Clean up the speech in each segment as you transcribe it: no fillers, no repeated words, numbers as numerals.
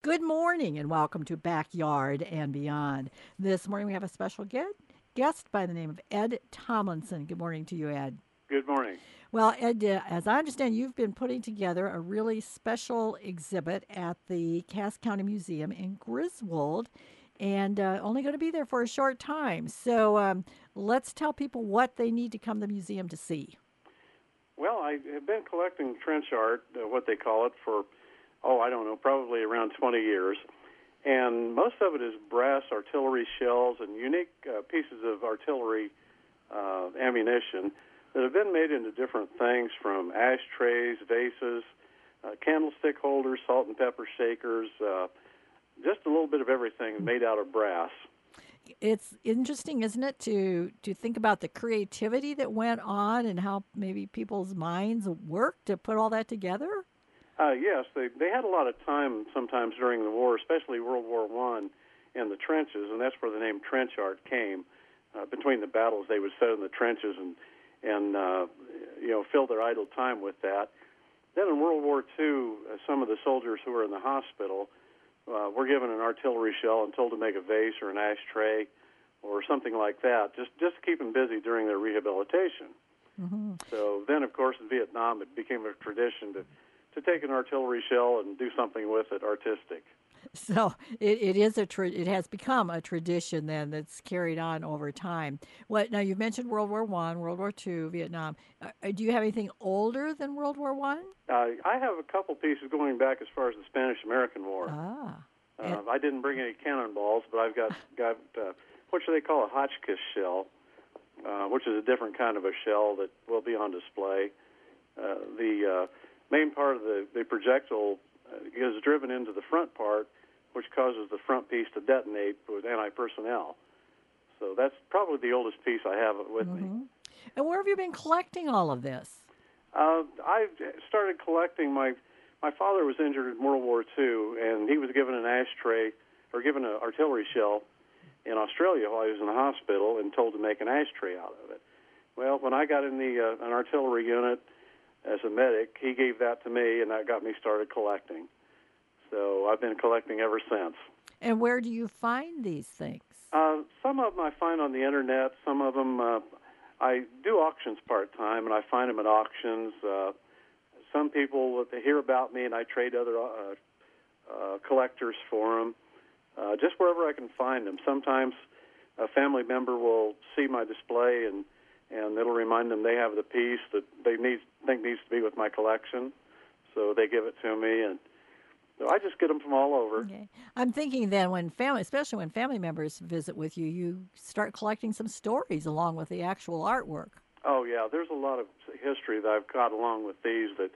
Good morning and welcome to Backyard and Beyond. This morning we have a special guest by the name of Ed Tomlinson. Good morning to you, Ed. Good morning. Well, Ed, as I understand, you've been putting together a really special exhibit at the Cass County Museum in Griswold and only going to be there for a short time. So let's tell people what they need to come to the museum to see. Well, I have been collecting trench art, what they call it, for, I don't know, probably around 20 years. And most of it is brass artillery shells and unique pieces of artillery ammunition that have been made into different things from ashtrays, vases, candlestick holders, salt and pepper shakers, just a little bit of everything made out of brass. It's interesting, isn't it, to think about the creativity that went on and how maybe people's minds worked to put all that together? Yes, they had a lot of time sometimes during the war, especially World War I, in the trenches, and that's where the name trench art came. Between the battles, they would sit in the trenches and fill their idle time with that. Then in World War II, some of the soldiers who were in the hospital were given an artillery shell and told to make a vase or an ashtray or something like that, just to keep them busy during their rehabilitation. Mm-hmm. So then, of course, in Vietnam, it became a tradition to take an artillery shell and do something with it artistic. So it has become a tradition then that's carried on over time. What now? You've mentioned World War I, World War II, Vietnam. Do you have anything older than World War I? I have a couple pieces going back as far as the Spanish-American War. Ah, I didn't bring any cannonballs, but I've got what should they call a Hotchkiss shell, which is a different kind of a shell that will be on display. The main part of the projectile is driven into the front part, which causes the front piece to detonate with anti-personnel. So that's probably the oldest piece I have with me. and where have you been collecting all of this? I started collecting. My father was injured in World War II, and he was given an ashtray, or given an artillery shell in Australia while he was in the hospital, and told to make an ashtray out of it. Well, when I got in an artillery unit as a medic, he gave that to me, and that got me started collecting. So I've been collecting ever since. And where do you find these things? Some of them I find on the internet. Some of them I do auctions part-time, and I find them at auctions. Some people, they hear about me, and I trade other collectors for them, just wherever I can find them. Sometimes a family member will see my display, and it'll remind them they have the piece that they think needs to be with my collection, so they give it to me, and so I just get them from all over. Okay. I'm thinking then especially when family members visit with you, you start collecting some stories along with the actual artwork. Oh yeah, there's a lot of history that I've got along with these that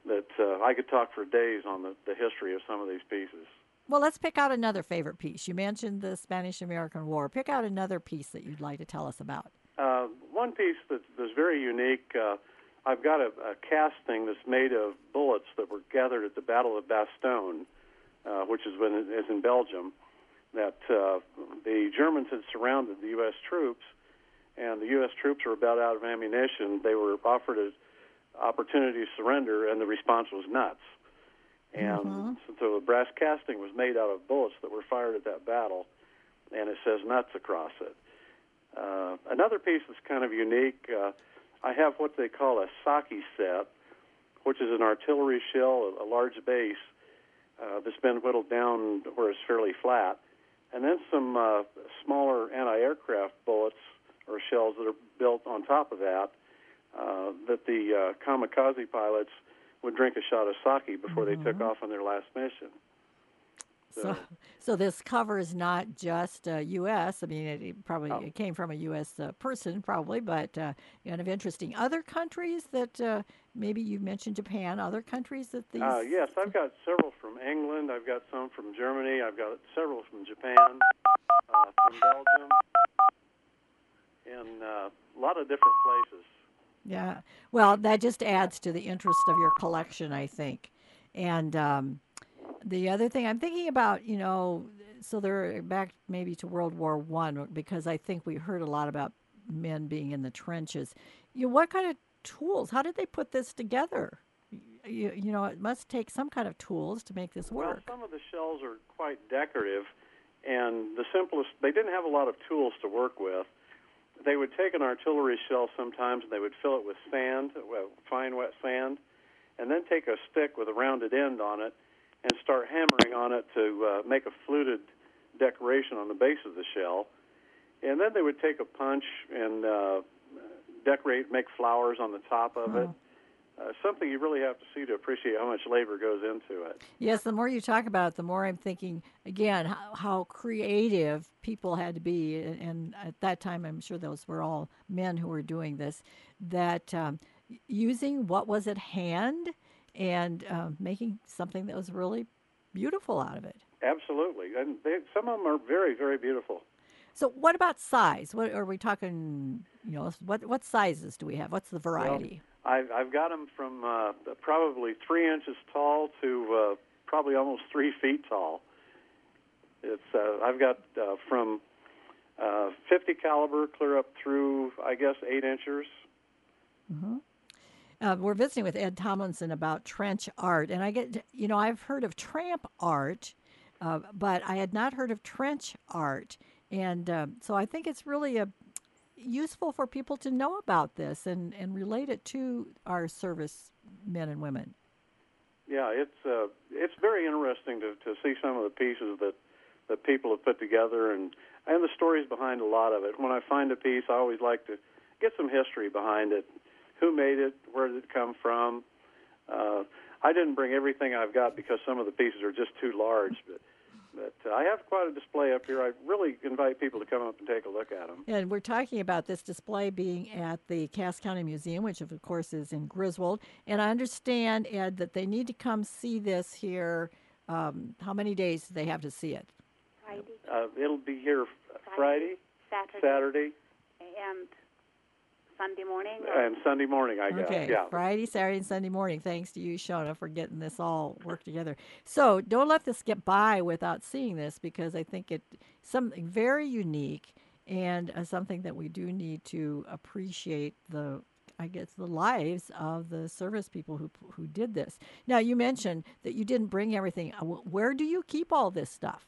I could talk for days on the history of some of these pieces. Well, let's pick out another favorite piece. You mentioned the Spanish-American War. Pick out another piece that you'd like to tell us about. One piece that's very unique, I've got a casting that's made of bullets that were gathered at the Battle of Bastogne, which is in Belgium, that the Germans had surrounded the U.S. troops, and the U.S. troops were about out of ammunition. They were offered an opportunity to surrender, and the response was nuts. And so the brass casting was made out of bullets that were fired at that battle, and it says nuts across it. Another piece that's kind of unique, I have what they call a sake set, which is an artillery shell, a large base that's been whittled down where it's fairly flat, and then some smaller anti-aircraft bullets or shells that are built on top of that, that the kamikaze pilots would drink a shot of sake before they took off on their last mission. So this cover is not just U.S. I mean, it came from a U.S. Person, probably, but kind of interesting. Other countries that maybe you mentioned Japan. Other countries that these. Yes, I've got several from England. I've got some from Germany. I've got several from Japan, from Belgium, and a lot of different places. Yeah. Well, that just adds to the interest of your collection, I think, and. The other thing I'm thinking about, so they're back maybe to World War I, because I think we heard a lot about men being in the trenches. What kind of tools? How did they put this together? it must take some kind of tools to make this Well, work. some of the shells are quite decorative, and they didn't have a lot of tools to work with. They would take an artillery shell sometimes, and they would fill it with sand, fine wet sand, and then take a stick with a rounded end on it and start hammering on it to make a fluted decoration on the base of the shell. And then they would take a punch and make flowers on the top of it. Something you really have to see to appreciate how much labor goes into it. Yes, the more you talk about it, the more I'm thinking, again, how creative people had to be. And at that time, I'm sure those were all men who were doing this, that using what was at hand and making something that was really beautiful out of it. Absolutely. And some of them are very, very beautiful. So what about size? What are we talking, what sizes do we have? What's the variety? Well, I've got them from probably 3 inches tall to probably almost 3 feet tall. I've got from 50 caliber clear up through, I guess, 8 inches. Mm-hmm. We're visiting with Ed Tomlinson about trench art, and I've heard of tramp art, but I had not heard of trench art, and so I think it's really useful for people to know about this and relate it to our service men and women. Yeah, it's very interesting to see some of the pieces that people have put together and the stories behind a lot of it. When I find a piece, I always like to get some history behind it. Who made it? Where did it come from? I didn't bring everything I've got because some of the pieces are just too large, but I have quite a display up here. I really invite people to come up and take a look at them. And we're talking about this display being at the Cass County Museum, which of course is in Griswold. And I understand, Ed, that they need to come see this here. How many days do they have to see it? Friday. It'll be here Friday, Saturday, and Sunday morning? And Sunday morning, I guess. Okay, Yeah. Friday, Saturday, and Sunday morning. Thanks to you, Shona, for getting this all worked together. So don't let this get by without seeing this, because I think it's something very unique and something that we do need to appreciate the lives of the service people who did this. Now, you mentioned that you didn't bring everything. Where do you keep all this stuff?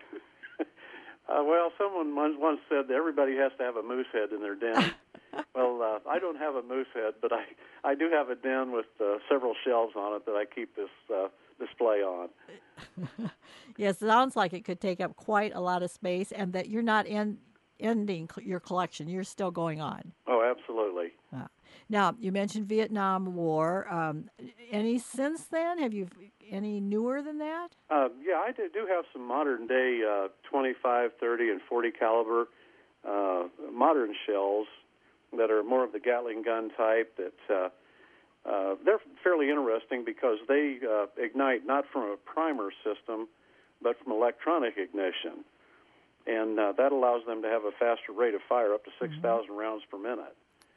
Well, someone once said that everybody has to have a moose head in their den. Well, I don't have a moose head, but I do have a den with several shelves on it that I keep this display on. Yes, it sounds like it could take up quite a lot of space, and that you're not ending your collection. You're still going on. Oh, absolutely. Now, you mentioned Vietnam War. Any since then? Have you any newer than that? Yeah, I do have some modern day 25, 30, and 40 caliber modern shells that are more of the Gatling gun type. That they're fairly interesting because they ignite not from a primer system, but from electronic ignition, and that allows them to have a faster rate of fire, up to 6,000 rounds per minute.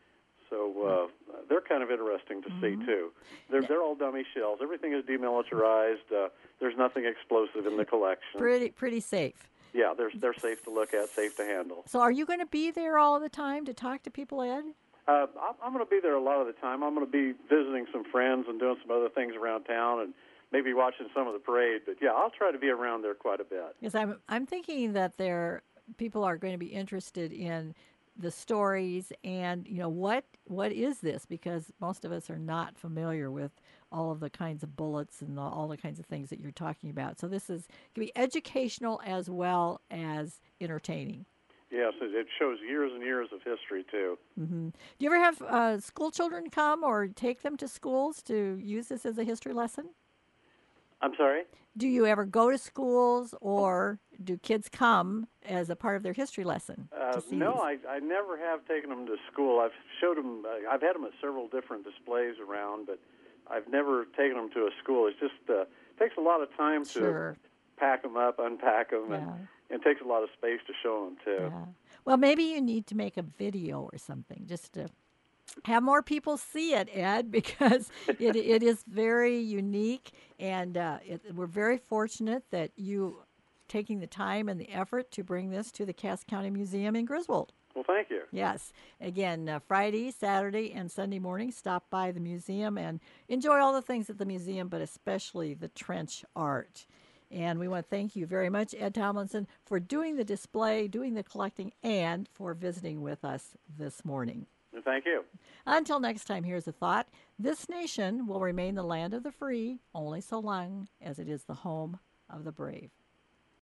So they're kind of interesting to see too. They're all dummy shells. Everything is demilitarized. There's nothing explosive in the collection. Pretty safe. Yeah, they're safe to look at, safe to handle. So are you going to be there all the time to talk to people, Ed? I'm going to be there a lot of the time. I'm going to be visiting some friends and doing some other things around town and maybe watching some of the parade. But yeah, I'll try to be around there quite a bit. Yes, I'm thinking that people are going to be interested in the stories and what is this, because most of us are not familiar with all of the kinds of bullets and all the kinds of things that you're talking about. So this can be educational as well as entertaining. Yes, it shows years and years of history too. Mm-hmm. Do you ever have school children come or take them to schools to use this as a history lesson? I'm sorry? Do you ever go to schools, or do kids come as a part of their history lesson to see no, these? I never have taken them to school. I've showed them. I've had them at several different displays around, but I've never taken them to a school. It's just takes a lot of time to pack them up, unpack them, and it takes a lot of space to show them too. Yeah. Well, maybe you need to make a video or something just to have more people see it, Ed, because it is very unique, and we're very fortunate that you taking the time and the effort to bring this to the Cass County Museum in Griswold. Well, thank you. Yes. Again, Friday, Saturday, and Sunday morning, stop by the museum and enjoy all the things at the museum, but especially the trench art. And we want to thank you very much, Ed Tomlinson, for doing the display, doing the collecting, and for visiting with us this morning. Well, thank you. Until next time, here's a thought. This nation will remain the land of the free only so long as it is the home of the brave.